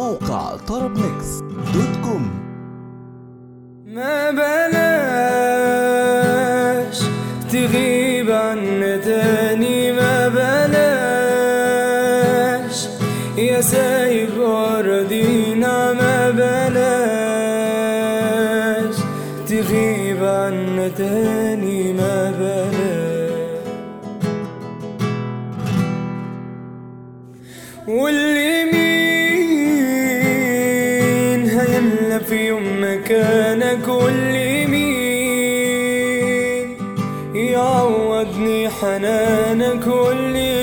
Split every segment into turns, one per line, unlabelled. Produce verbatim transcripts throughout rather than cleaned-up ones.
موقع طرب ميكس دوت كوم.
ما بلاش تغيب عنا تاني، ما بلاش يا سايب أراضينا، ما بلاش تغيب عنا تاني، ما بلاش. واللي مين هيملى في يوم مكانك، واللي مين يعوضني حنانك، واللي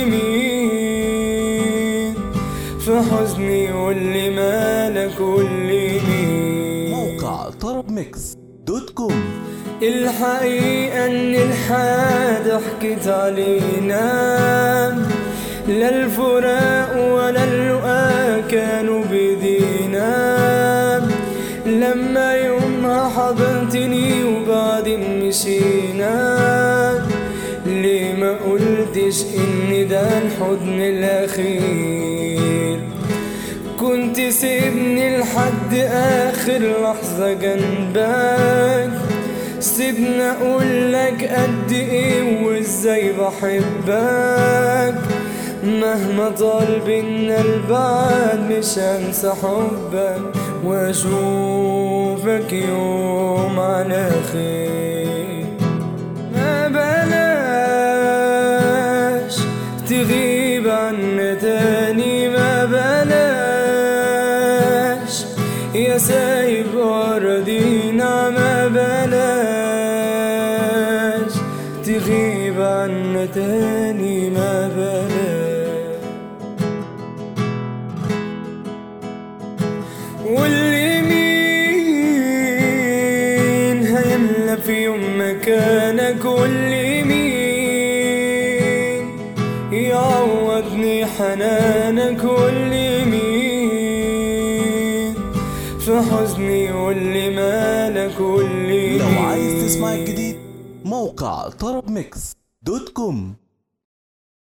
مين في حزني، واللي مالك، واللي مين.
موقع طرب ميكس دوت كوم.
الحقيقة ان الحياة ضحكت علينا، لا الفراق ولا اللقاء كانوا بيدينا. لما يومها حضنتني وبعدين مشينا، ليه ما قلتش ان ده الحضن الاخير؟ كنت سيبني لحد اخر لحظة جنبك، سيبني اقولك قد ايه وازاي بحبك. مهما طال بينا البعد مش هنسى حبك، واشوفك يوم على خير. ما بلاش تغيب عنا تاني، ما بلاش يا سايب أراضينا، ما بلاش تغيب عنا تاني، ما بلاش. واللي مين هيملى في يوم مكانك، واللي مين يعوضني حنانك، واللي مين في حزني، واللي مالك، واللي
لو
مين.
عايز تسمع الجديد موقع طرب ميكس دوت كوم.